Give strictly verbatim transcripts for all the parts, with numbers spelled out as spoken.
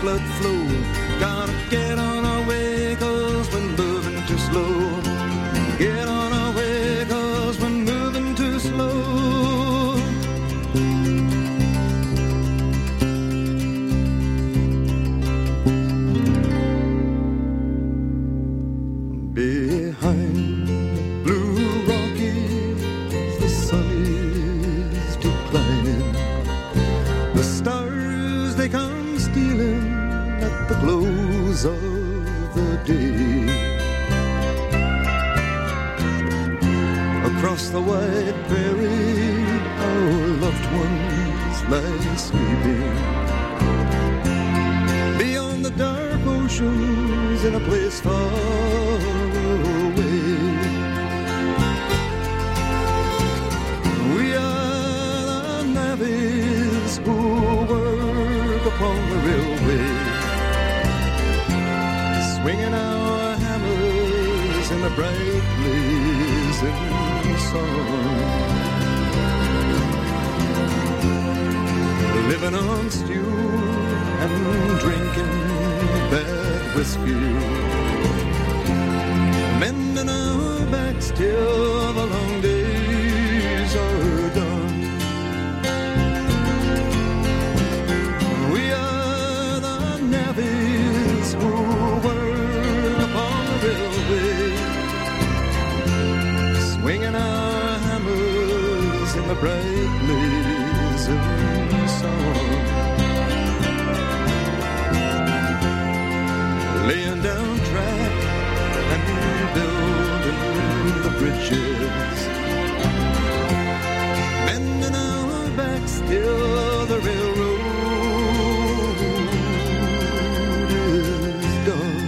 blood flow. Gotta get on our way, cause we're moving too slow. Get on our way, cause we're moving too slow. Behind the blue Rockies, the sun is declining. The stars, they come stealing at the close of the day. Across the wide prairie, our loved ones lie sleeping. Beyond the dark oceans, in a place far away, we are the navvies who work upon the railway, swinging our hammers in the bright blazing sun, living on stew and drinking bad whiskey, mending our backs till the long days are done. We are the navvies who work upon the railway, swinging our hammers in the bright blazing sun, laying down track and building the bridges, bending our backs till the railroad is done.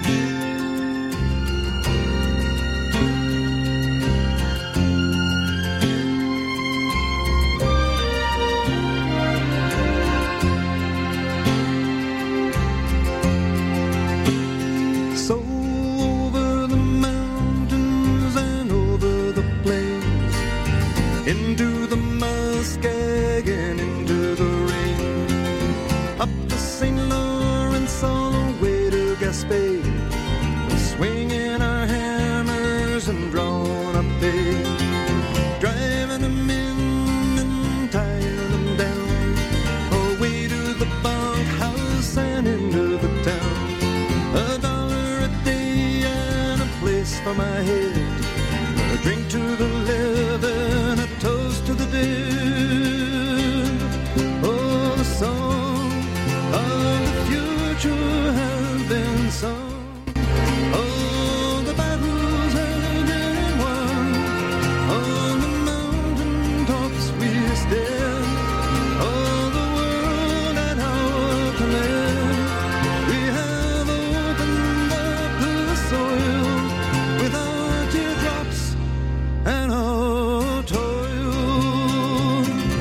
So over the mountains and over the plains, into the Muskegon, into the rain, up the Saint Lawrence, all the way to Gaspé, swinging our hammers and drawing up pay, driving them in and tying them down, away to the bunkhouse and into the town. A dollar a day and a place for my head, a drink to the living, a toast to the dead. Oh, the song of the future has been sung. Oh, the battles have been won. On the mountain tops we stand. Oh, the world at our command. We have opened up the soil with our teardrops and our toil.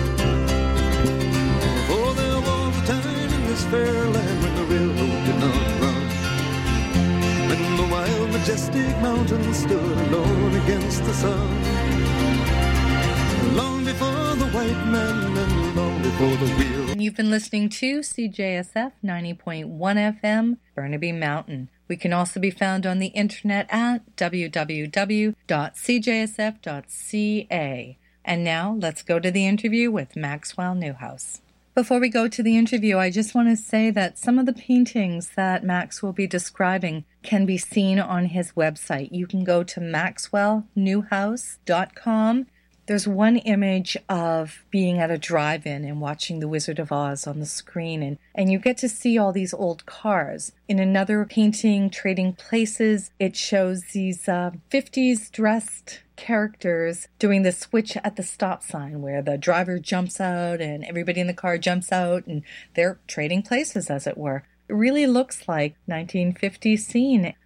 For there was a time in this fair land when the railroad did not run, when the wild majestic mountains stood alone against the sun, long before the white man and long before the wheel. And you've been listening to C J S F ninety point one F M, Burnaby Mountain. We can also be found on the internet at w w w dot c j s f dot c a. And now let's go to the interview with Maxwell Newhouse. Before we go to the interview, I just want to say that some of the paintings that Max will be describing can be seen on his website. You can go to maxwell newhouse dot com. There's one image of being at a drive-in and watching The Wizard of Oz on the screen, and, and you get to see all these old cars. In another painting, Trading Places, it shows these uh, fifties dressed characters doing the switch at the stop sign where the driver jumps out and everybody in the car jumps out and they're trading places, as it were. It really looks like nineteen fifties scene.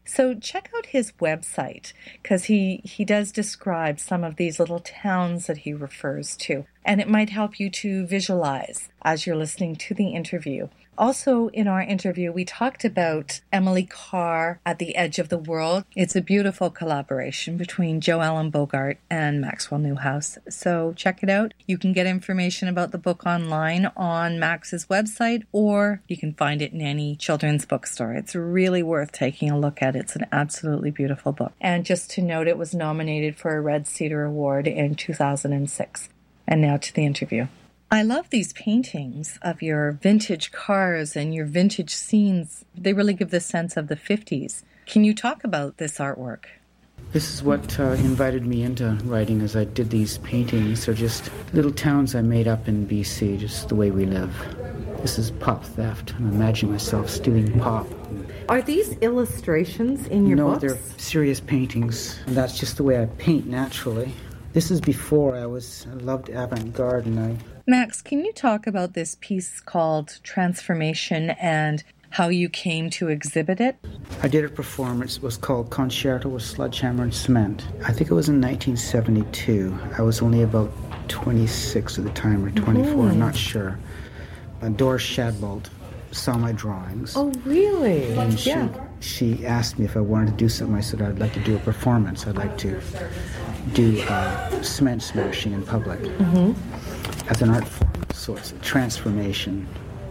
So check out his website, because he, he does describe some of these little towns that he refers to, and it might help you to visualize as you're listening to the interview. Also, in our interview, we talked about Emily Carr at the Edge of the World. It's a beautiful collaboration between Jo Ellen Bogart and Maxwell Newhouse. So check it out. You can get information about the book online on Max's website, or you can find it in any children's bookstore. It's really worth taking a look at. It's an absolutely beautiful book. And just to note, it was nominated for a Red Cedar Award in two thousand six. And now to the interview. I love these paintings of your vintage cars and your vintage scenes. They really give the sense of the fifties. Can you talk about this artwork? This is what uh, invited me into writing, as I did these paintings. They're just little towns I made up in B C, just the way we live. This is pop theft. I'm imagining myself stealing pop. Are these illustrations in your no, books? No, they're serious paintings. And that's just the way I paint naturally. This is before I was, I loved avant-garde, and I... Max, can you talk about this piece called Transformation and how you came to exhibit it? I did a performance. It was called Concerto with Sledgehammer and Cement. I think it was in nineteen seventy-two. I was only about twenty-six at the time, or twenty-four, mm-hmm. I'm not sure. Uh, Doris Shadbolt saw my drawings. Oh, really? And she, yeah. she asked me if I wanted to do something. I said I'd like to do a performance. I'd like to do uh, cement smashing in public. Mm-hmm. As an art form, so it's a transformation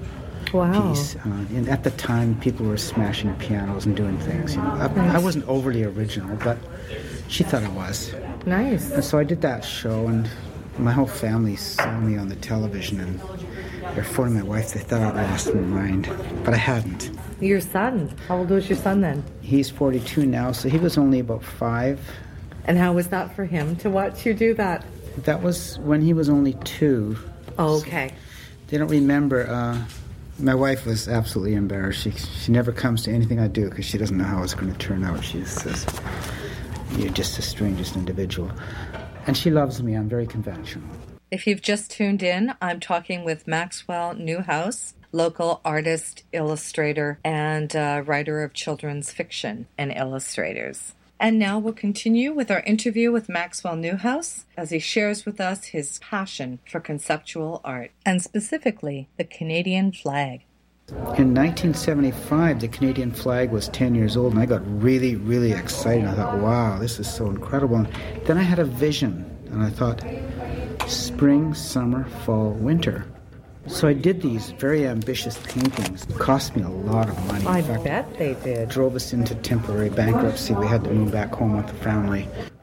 wow. piece. Uh, and at the time, people were smashing pianos and doing things. You know, I, nice. I wasn't overly original, but she thought I was. Nice. And so I did that show, and my whole family saw me on the television, and therefore my wife, they thought I'd lost my mind, but I hadn't. Your son? How old was your son then? He's forty-two now, so he was only about five. And how was that for him to watch you do that? That was when he was only two. Oh, okay. So they don't remember. Uh, my wife was absolutely embarrassed. She she never comes to anything I do because she doesn't know how it's going to turn out. She says, "You're just the strangest individual." And she loves me. I'm very conventional. If you've just tuned in, I'm talking with Maxwell Newhouse, local artist, illustrator, and uh, writer of children's fiction and illustrators. And now we'll continue with our interview with Maxwell Newhouse as he shares with us his passion for conceptual art, and specifically the Canadian flag. In nineteen seventy-five, the Canadian flag was ten years old, and I got really, really excited. I thought, wow, this is so incredible. And then I had a vision, and I thought, spring, summer, fall, winter. So I did these very ambitious paintings. It cost me a lot of money. I In fact, bet they did. Drove us into temporary bankruptcy. We had to move back home with the family.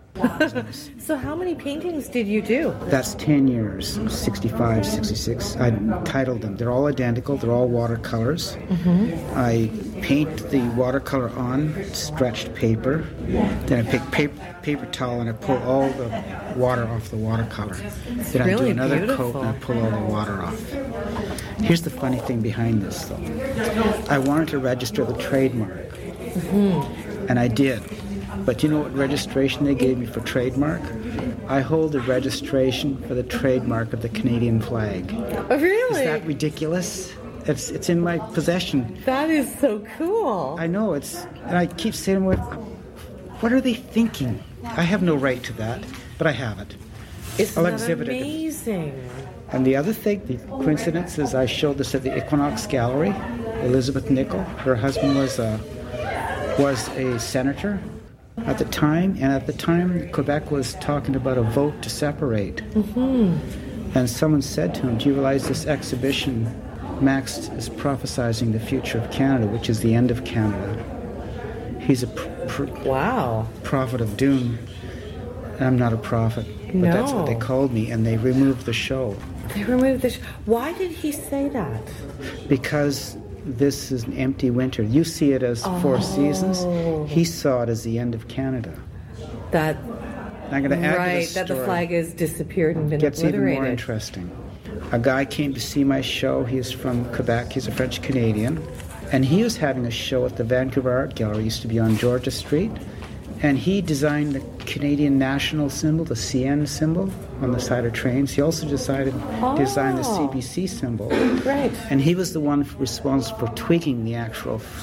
So how many paintings did you do? That's ten years, sixty-five, sixty-six. I titled them. They're all identical. They're all watercolors. Mm-hmm. I paint the watercolor on stretched paper. Then I pick paper, paper towel and I pull all the water off the watercolor. It's then really I do another beautiful. coat and I pull all the water off. Here's the funny thing behind this, though. I wanted to register the trademark. Mm-hmm. And I did. But you know what registration they gave me for trademark? I hold the registration for the trademark of the Canadian flag. Oh, really? Is that ridiculous? It's it's in my possession. That is so cool. I know, it's, and I keep saying, what, what are they thinking? I have no right to that, but I have it. Isn't I'll that exhibit amazing? It. And the other thing, the coincidence is I showed this at the Equinox Gallery. Elizabeth Nicol, her husband was a, was a senator at the time, and at the time Quebec was talking about a vote to separate. Mm-hmm. And someone said to him, do you realize this exhibition, Max is prophesizing the future of Canada, which is the end of Canada. He's a pr- pr- wow. prophet of doom. I'm not a prophet, but no. That's what they called me, and they removed the show. They removed the show. Why did he say that? Because this is an empty winter. You see it as oh. four seasons. He saw it as the end of Canada. That I'm going to add right, to the story. That the flag has disappeared and been Gets obliterated. Even more interesting. A guy came to see my show. He's from Quebec. He's a French Canadian, and he was having a show at the Vancouver Art Gallery. It used to be on Georgia Street, and he designed the Canadian national symbol, the C N symbol, on the side of trains. He also decided oh. designed the C B C symbol. Right. And he was the one responsible for tweaking the actual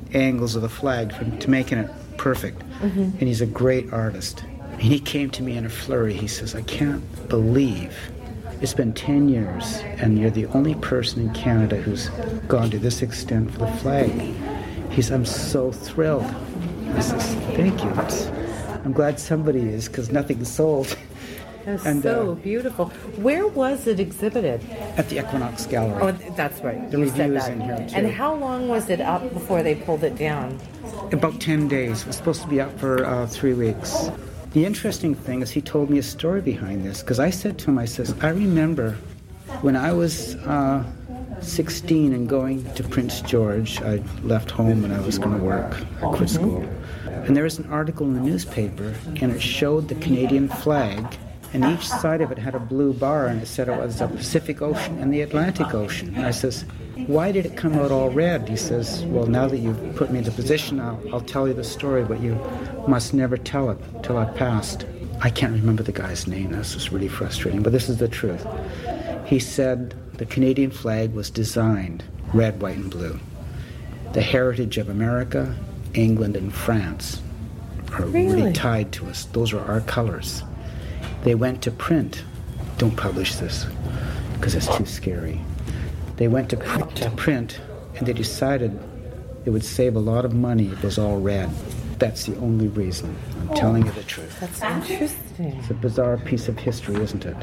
angles of the flag from, to making it perfect. Mm-hmm. And he's a great artist. And he came to me in a flurry. He says, I can't believe it's been ten years and you're the only person in Canada who's gone to this extent for the flag. He says, I'm so thrilled. I says, thank you. It's, I'm glad somebody is, because nothing's sold. That's and, so uh, beautiful. Where was it exhibited? At the Equinox Gallery. Oh, that's right. The You review said is that. in here, too. And how long was it up before they pulled it down? About ten days. It was supposed to be up for uh, three weeks. The interesting thing is he told me a story behind this, because I said to him, I says, I remember when I was uh, sixteen and going to Prince George. I left home and I was going to work. I quit school. And there was an article in the newspaper, and it showed the Canadian flag, and each side of it had a blue bar, and it said it was the Pacific Ocean and the Atlantic Ocean. And I says, why did it come out all red? He says, well, now that you've put me in the position, I'll, I'll tell you the story, but you must never tell it till I've passed. I can't remember the guy's name. That's just really frustrating, but this is the truth. He said the Canadian flag was designed red, white, and blue. The heritage of America, England, and France are really, really tied to us. Those are our colors. They went to print. Don't publish this, because it's too scary. They went to print, to print, and they decided it would save a lot of money if it was all red. That's the only reason. I'm telling you the truth. That's interesting. It's a bizarre piece of history, isn't it?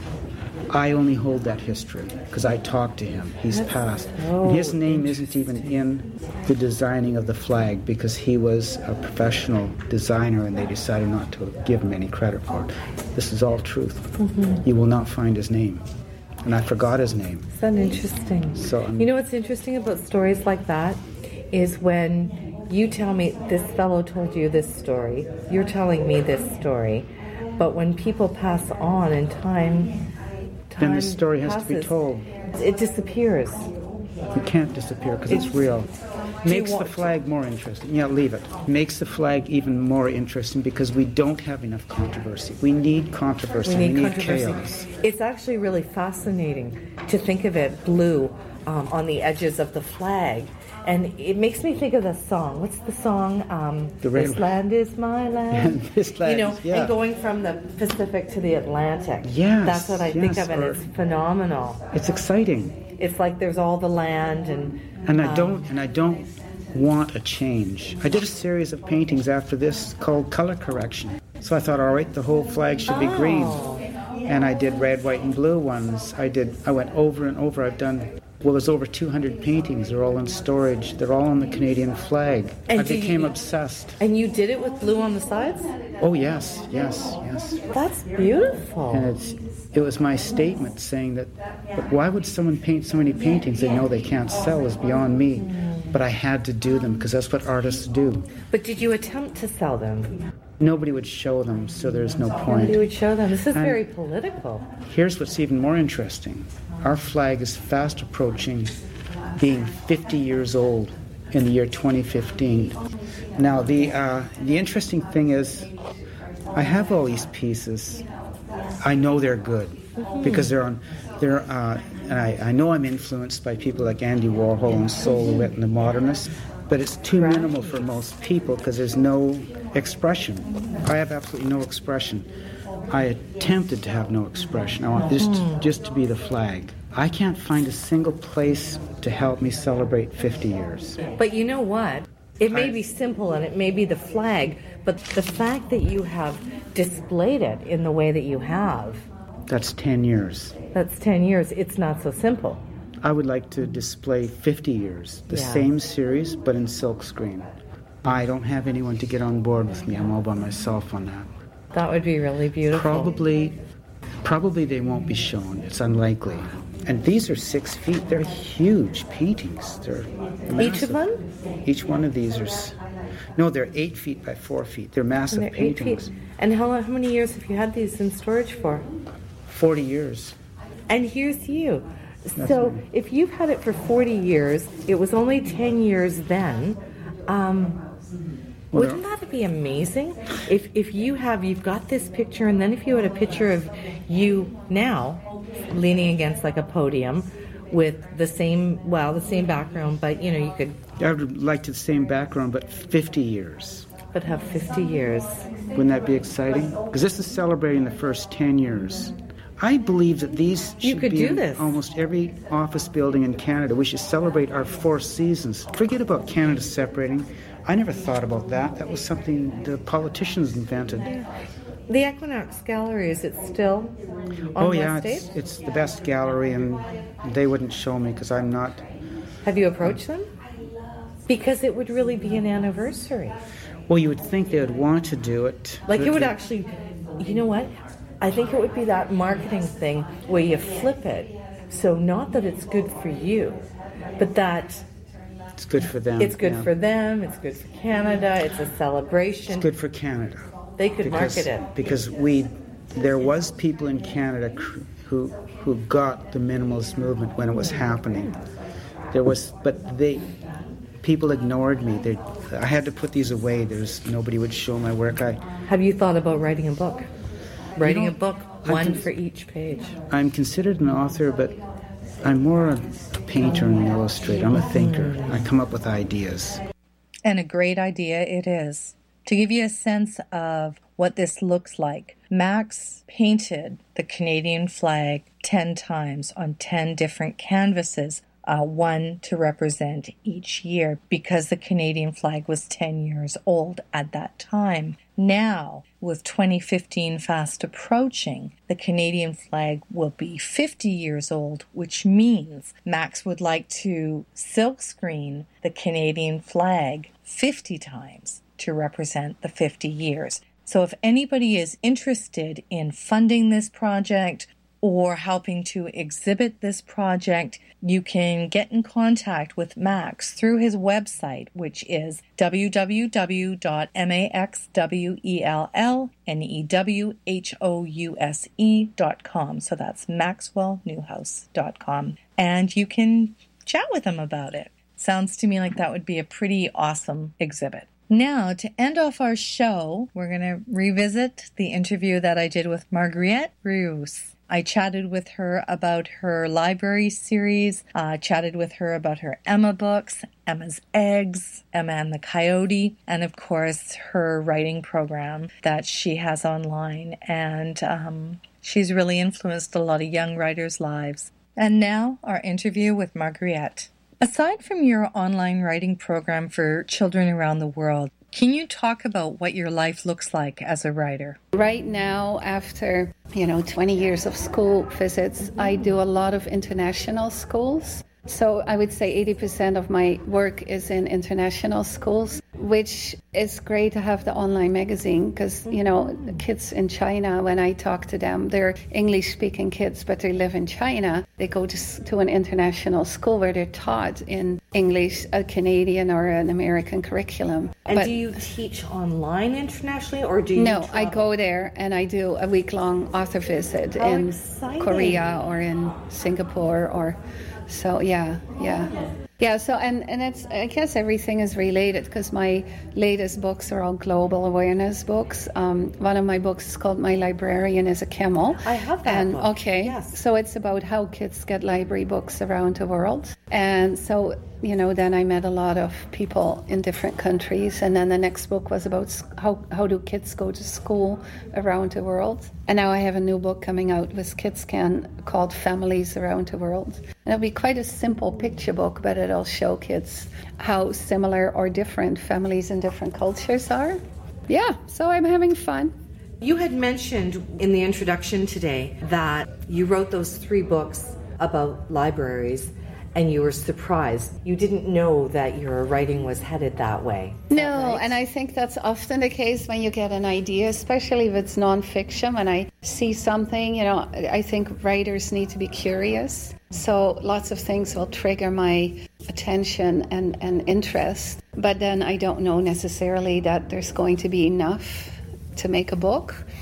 I only hold that history because I talked to him. He's That's passed. So and his name isn't even in the designing of the flag because he was a professional designer and they decided not to give him any credit for it. This is all truth. Mm-hmm. You will not find his name. And I forgot his name. Isn't that interesting? So, um, you know what's interesting about stories like that is when you tell me, this fellow told you this story, you're telling me this story, but when people pass on in time, time then the story has passes, to be told. It disappears. It can't disappear because it's, it's real. Makes the flag more interesting. Yeah, leave it. Makes the flag even more interesting because we don't have enough controversy. We need controversy. We need, we need controversy. chaos. It's actually really fascinating to think of it blue um, on the edges of the flag. And it makes me think of the song. What's the song? Um, the this land is my land. This land, you know, yeah. And going from the Pacific to the Atlantic. Yes, that's what I yes, think of, and it's phenomenal. It's exciting. It's like there's all the land, and and I um, don't, and I don't want a change. I did a series of paintings after this called Color Correction. So I thought, all right, the whole flag should be oh. green, and I did red, white, and blue ones. I did. I went over and over. I've done. Well, there's over two hundred paintings. They're all in storage. They're all on the Canadian flag. And I became you, obsessed. And you did it with blue on the sides? Oh, yes, yes, yes. That's beautiful. And it's, it was my statement saying that, but why would someone paint so many paintings they know they can't sell is beyond me. But I had to do them because that's what artists do. But did you attempt to sell them? Nobody would show them, so there's no point. Nobody would show them. This is and very political. Here's what's even more interesting. Our flag is fast approaching being fifty years old in the year twenty fifteen. Now, the uh, the interesting thing is, I have all these pieces. I know they're good mm-hmm. because they're on. They're. Uh, and I, I know I'm influenced by people like Andy Warhol and Silhouette and the modernists, but it's too right. minimal for most people because there's no expression. I have absolutely no expression. I attempted to have no expression. I want this to, just to be the flag. I can't find a single place to help me celebrate fifty years. But you know what? It may I, be simple and it may be the flag, but the fact that you have displayed it in the way that you have... That's ten years. That's ten years. It's not so simple. I would like to display fifty years, the yeah. same series, but in silkscreen. I don't have anyone to get on board with me. I'm all by myself on that. That would be really beautiful. Probably, probably they won't be shown. It's unlikely. And these are six feet. They're huge paintings. They're massive. Each of them? Each one of these are... No, they're eight feet by four feet. They're massive and they're paintings. Eight feet. And how, how many years have you had these in storage for? Forty years. And here's you. That's so me. If you've had it for forty years, it was only ten years then. Um, well, wouldn't that be amazing? If if you have, you've got this picture, and then if you had a picture of you now, leaning against like a podium, with the same, well, the same background, but, you know, you could... I would like the same background, but fifty years. But have fifty years. Wouldn't that be exciting? Because this is celebrating the first ten years. I believe that these should you could be do in this. almost every office building in Canada. We should celebrate our four seasons. Forget about Canada separating. I never thought about that. That was something the politicians invented. The Equinox Gallery, is it still on oh yeah, West it's, Eighth? it's the best gallery, and they wouldn't show me because I'm not... Have you approached them? Because it would really be an anniversary. Well, you would think they would want to do it. Like it would actually, you know what? I think it would be that marketing thing where you flip it. So not that it's good for you, but that it's good for them. It's good yeah. for them. It's good for Canada. It's a celebration. It's good for Canada. They could because, market it. Because we, there was people in Canada who who got the minimalist movement when it was happening. There was, but they, people ignored me. They, I had to put these away. There's nobody would show my work. I have you thought about writing a book? Writing you know, a book, one con- for each page. I'm considered an author, but I'm more a painter and an illustrator. I'm a thinker. I come up with ideas. And a great idea it is. To give you a sense of what this looks like, Max painted the Canadian flag ten times on ten different canvases, uh, one to represent each year, because the Canadian flag was ten years old at that time. Now, with twenty fifteen fast approaching, the Canadian flag will be fifty years old, which means Max would like to silkscreen the Canadian flag fifty times to represent the fifty years. So if anybody is interested in funding this project or helping to exhibit this project, you can get in contact with Max through his website, which is w w w dot maxwellnewhouse dot com. So that's maxwell newhouse dot com. And you can chat with him about it. Sounds to me like that would be a pretty awesome exhibit. Now, to end off our show, we're going to revisit the interview that I did with Marguerite Rius. I chatted with her about her library series, uh, chatted with her about her Emma books, Emma's Eggs, Emma and the Coyote, and of course her writing program that she has online. And um, she's really influenced a lot of young writers' lives. And now, our interview with Marguerite. Aside from your online writing program for children around the world, can you talk about what your life looks like as a writer? Right now, after, you know, twenty years of school visits, I do a lot of international schools. So I would say eighty percent of my work is in international schools, which is great to have the online magazine because, you know, the kids in China, when I talk to them, they're English-speaking kids, but they live in China. They go to, to an international school where they're taught in English, a Canadian or an American curriculum. And but do you teach online internationally, or do you No, travel? I go there and I do a week-long author visit How in exciting. Korea or in Singapore or... So, yeah, yeah. Yeah, so, and, and it's, I guess everything is related because my latest books are all global awareness books. Um, one of my books is called My Librarian is a Camel. I have that and, book. Okay, Yes. So it's about how kids get library books around the world. And so, you know, then I met a lot of people in different countries. And then the next book was about how, how do kids go to school around the world. And now I have a new book coming out with KidsCan called Families Around the World. And it'll be quite a simple picture book, but it'll show kids how similar or different families in different cultures are. Yeah, so I'm having fun. You had mentioned in the introduction today that you wrote those three books about libraries and you were surprised. You didn't know that your writing was headed that way. No, right? And I think that's often the case when you get an idea, especially if it's nonfiction. When I see something, you know, I think writers need to be curious. So lots of things will trigger my attention and, and interest. But then I don't know necessarily that there's going to be enough to make a book.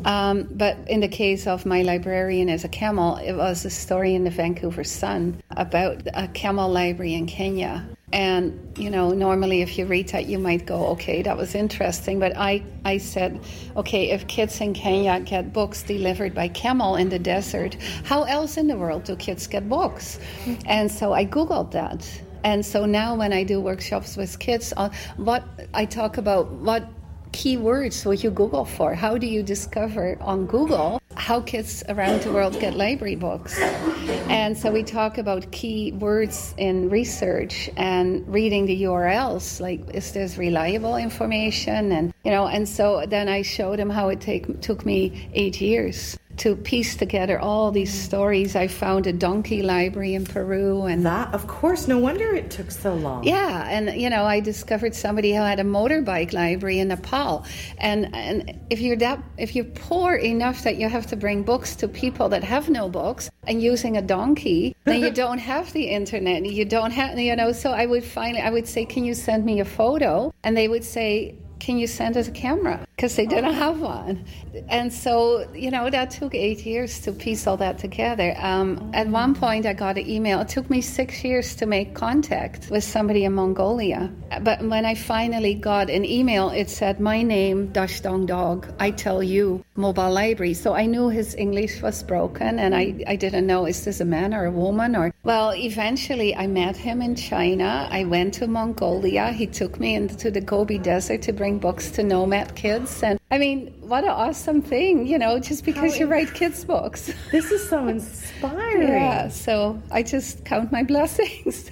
Um, but in the case of My Librarian as a Camel, it was a story in the Vancouver Sun about a camel library in Kenya. And, you know, normally if you read that, you might go, okay, that was interesting. But I, I said, okay, if kids in Kenya get books delivered by camel in the desert, how else in the world do kids get books? And so I Googled that. And so now when I do workshops with kids, uh, what I talk about, what keywords would you Google for? How do you discover on Google how kids around the world get library books? And so we talk about key words in research and reading the U R Ls, like is this reliable information? And, you know, and so then I showed them how it take, took me eight years to piece together all these stories. I found a donkey library in Peru. And that, of course, no wonder it took so long. Yeah, and, you know, I discovered somebody who had a motorbike library in Nepal. And and if you're that, if you're poor enough that you have to bring books to people that have no books and using a donkey, then you don't have the internet. You don't have, you know, so I would finally, I would say, can you send me a photo? And they would say, can you send us a camera? Because they didn't have one. And so, you know, that took eight years to piece all that together. Um, at one point, I got an email. It took me six years to make contact with somebody in Mongolia. But when I finally got an email, it said, my name, Dash Dong Dog, I tell you, mobile library. So I knew his English was broken, and I, I didn't know, is this a man or a woman? Or Well, eventually I met him in China. I went to Mongolia. He took me into the Gobi Desert to bring books to nomad kids. And I mean, what an awesome thing, you know, just because How you write kids' books. This is so inspiring. Yeah, so I just count my blessings.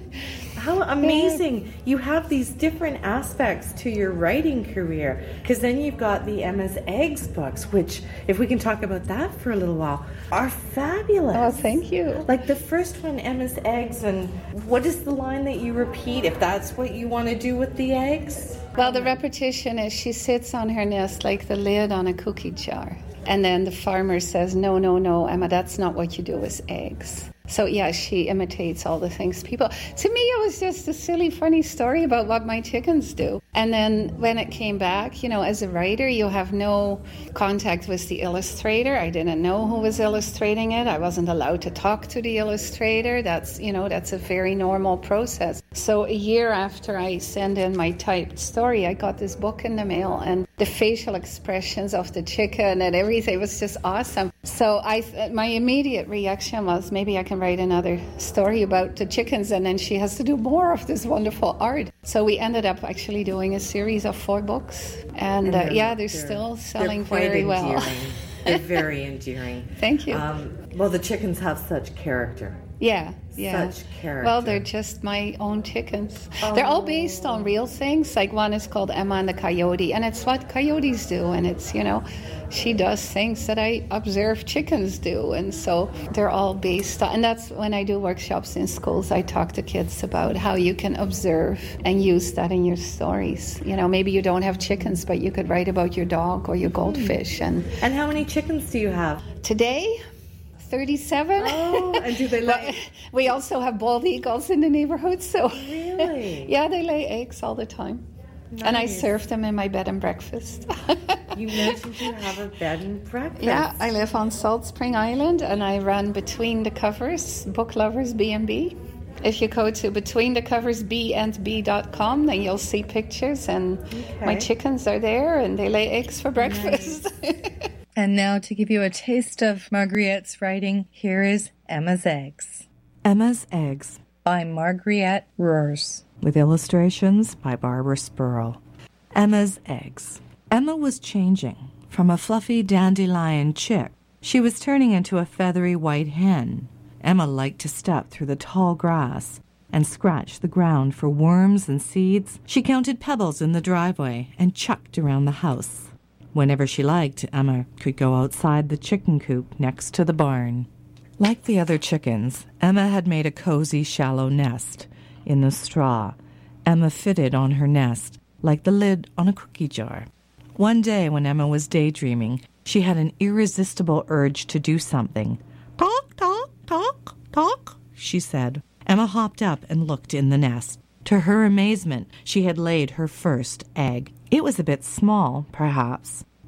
How amazing. You have these different aspects to your writing career, because then you've got the Emma's Eggs books, which, if we can talk about that for a little while, are fabulous. Oh, thank you. Like the first one, Emma's Eggs, and what is the line that you repeat, if that's what you want to do with the eggs? Well, the repetition is she sits on her nest like the lid on a cookie jar. And then the farmer says, no, no, no, Emma, that's not what you do with eggs. So, yeah, she imitates all the things people... To me, it was just a silly, funny story about what my chickens do. And then when it came back, you know, as a writer, you have no contact with the illustrator. I didn't know who was illustrating it. I wasn't allowed to talk to the illustrator. That's, you know, that's a very normal process. So a year after I sent in my typed story, I got this book in the mail, and the facial expressions of the chicken and everything was just awesome. So I, my immediate reaction was, maybe I can write another story about the chickens, and then she has to do more of this wonderful art. So we ended up actually doing a series of four books, and, and uh, yeah, they're, they're still selling very endearing. well. They're very endearing. Thank you. Um, well, the chickens have such character. Yeah, yeah. Such character. Well, they're just my own chickens. Oh. They're all based on real things. Like one is called Emma and the Coyote, and it's what coyotes do, and it's, you know, she does things that I observe chickens do, and so they're all based on, and that's when I do workshops in schools, I talk to kids about how you can observe and use that in your stories. You know, maybe you don't have chickens, but you could write about your dog or your goldfish. And and how many chickens do you have? Today, thirty-seven. Oh, and do they lay? We also have bald eagles in the neighborhood, so really, yeah, they lay eggs all the time. Nice. And I serve them in my bed and breakfast. You mentioned you have a bed and breakfast. Yeah, I live on Salt Spring Island, and I run Between the Covers, Book Lovers B and B. If you go to between the covers b and b dot com, then you'll see pictures, and okay. My chickens are there, and they lay eggs for breakfast. Nice. And now, to give you a taste of Margriette's writing, here is Emma's Eggs. Emma's Eggs by Margriette Roers, with illustrations by Barbara Spurl. Emma's Eggs. Emma was changing. From a fluffy dandelion chick, she was turning into a feathery white hen. Emma liked to step through the tall grass and scratch the ground for worms and seeds. She counted pebbles in the driveway and chucked around the house. Whenever she liked, Emma could go outside the chicken coop next to the barn. Like the other chickens, Emma had made a cozy, shallow nest in the straw. Emma fitted on her nest like the lid on a cookie jar. One day when Emma was daydreaming, she had an irresistible urge to do something. Talk, talk, talk, talk, she said. Emma hopped up and looked in the nest. To her amazement, she had laid her first egg. It was a bit small, perhaps,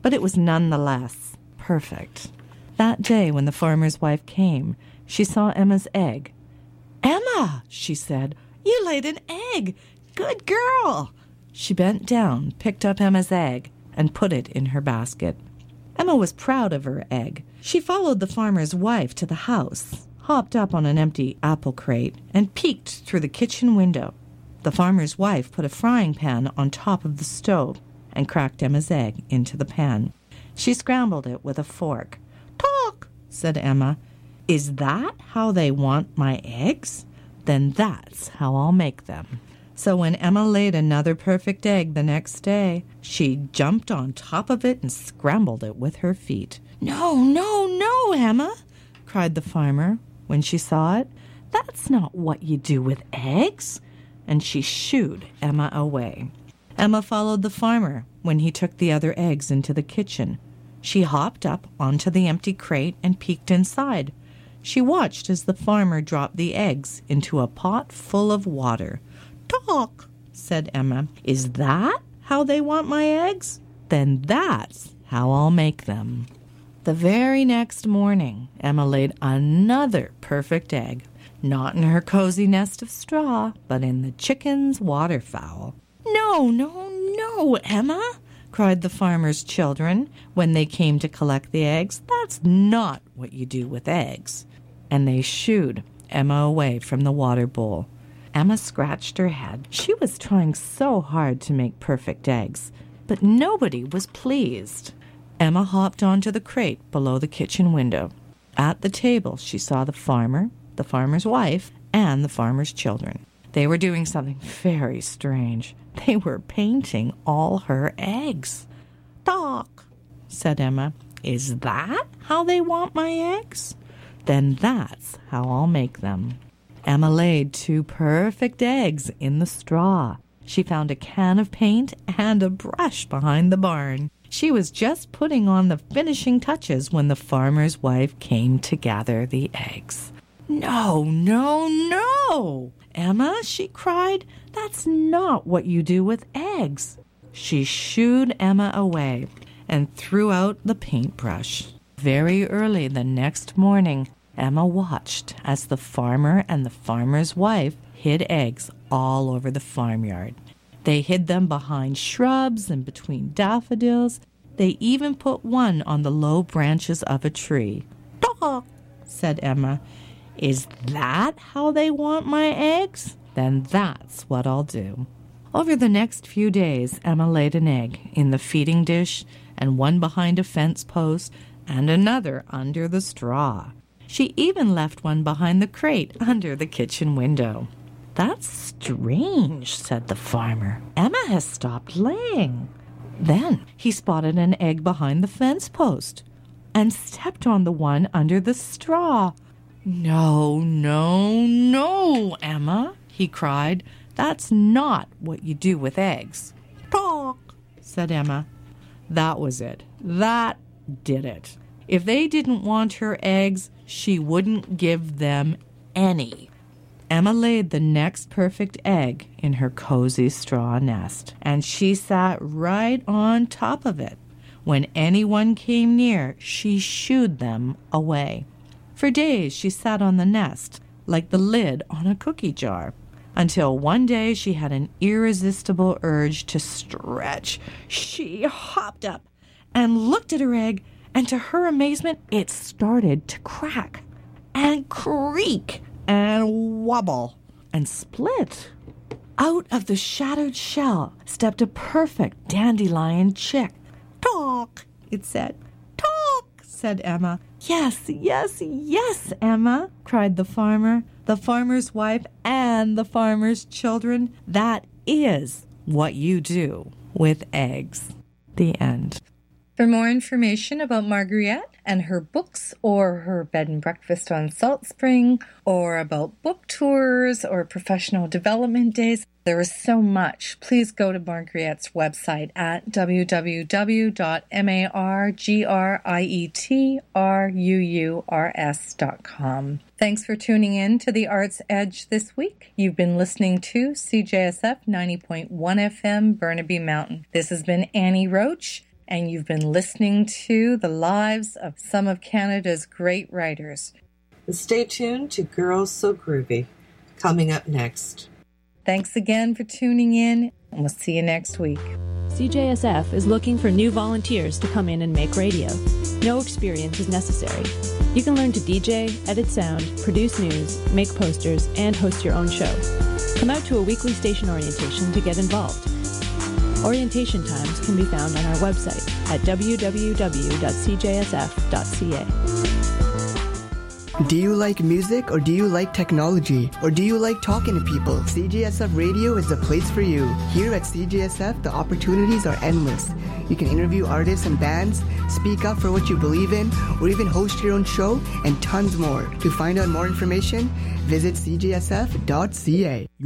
but it was nonetheless perfect. That day when the farmer's wife came, she saw Emma's egg. "Emma," she said, "you laid an egg. Good girl." She bent down, picked up Emma's egg, and put it in her basket. Emma was proud of her egg. She followed the farmer's wife to the house, hopped up on an empty apple crate, and peeked through the kitchen window. The farmer's wife put a frying pan on top of the stove and cracked Emma's egg into the pan. She scrambled it with a fork. "Talk," said Emma. "Is that how they want my eggs? Then that's how I'll make them." So when Emma laid another perfect egg the next day, she jumped on top of it and scrambled it with her feet. "No, no, no, Emma," cried the farmer when she saw it. "That's not what you do with eggs." And she shooed Emma away. Emma followed the farmer when he took the other eggs into the kitchen. She hopped up onto the empty crate and peeked inside. She watched as the farmer dropped the eggs into a pot full of water. "Talk," said Emma. "Is that how they want my eggs? Then that's how I'll make them." The very next morning, Emma laid another perfect egg, not in her cozy nest of straw, but in the chicken's waterfowl. "No, no, no, Emma," cried the farmer's children when they came to collect the eggs. "That's not what you do with eggs." And they shooed Emma away from the water bowl. Emma scratched her head. She was trying so hard to make perfect eggs, but nobody was pleased. Emma hopped onto the crate below the kitchen window. At the table, she saw the farmer, the farmer's wife, and the farmer's children. They were doing something very strange. They were painting all her eggs. "Talk," said Emma. "Is that how they want my eggs? Then that's how I'll make them." Emma laid two perfect eggs in the straw. She found a can of paint and a brush behind the barn. She was just putting on the finishing touches when the farmer's wife came to gather the eggs. "No, no, no, Emma," she cried. "That's not what you do with eggs." She shooed Emma away and threw out the paintbrush. Very early the next morning, Emma watched as the farmer and the farmer's wife hid eggs all over the farmyard. They hid them behind shrubs and between daffodils. They even put one on the low branches of a tree. "Talk," said Emma. "Is that how they want my eggs? Then that's what I'll do." Over the next few days, Emma laid an egg in the feeding dish and one behind a fence post and another under the straw. She even left one behind the crate under the kitchen window. "That's strange," said the farmer. "Emma has stopped laying." Then he spotted an egg behind the fence post and stepped on the one under the straw. "No, no, no, Emma," he cried. "That's not what you do with eggs." "Talk," said Emma. That was it. That did it. If they didn't want her eggs, she wouldn't give them any. Emma laid the next perfect egg in her cozy straw nest, and she sat right on top of it. When anyone came near, she shooed them away. For days she sat on the nest, like the lid on a cookie jar, until one day she had an irresistible urge to stretch. She hopped up and looked at her egg, and to her amazement, it started to crack and creak and wobble and split. Out of the shattered shell stepped a perfect dandelion chick. "Talk," it said. "Talk," said Emma. "Yes, yes, yes, Emma," cried the farmer, the farmer's wife, and the farmer's children. "That is what you do with eggs." The end. For more information about Marguerite and her books or her bed and breakfast on Salt Spring or about book tours or professional development days, there is so much. Please go to Marguerite's website at w w w dot margrietruurs dot com. Thanks for tuning in to The Arts Edge this week. You've been listening to C J S F ninety point one F M, Burnaby Mountain. This has been Annie Roach. and you've been listening to the lives of some of Canada's great writers. And stay tuned to Girls So Groovy, coming up next. Thanks again for tuning in, and we'll see you next week. C J S F is looking for new volunteers to come in and make radio. No experience is necessary. You can learn to D J, edit sound, produce news, make posters, and host your own show. Come out to a weekly station orientation to get involved. Orientation times can be found on our website at w w w dot c j s f dot c a. Do you like music, or do you like technology, or do you like talking to people? C J S F Radio is the place for you. Here at C J S F, the opportunities are endless. You can interview artists and bands, speak up for what you believe in, or even host your own show, and tons more. To find out more information, visit c j s f dot c a.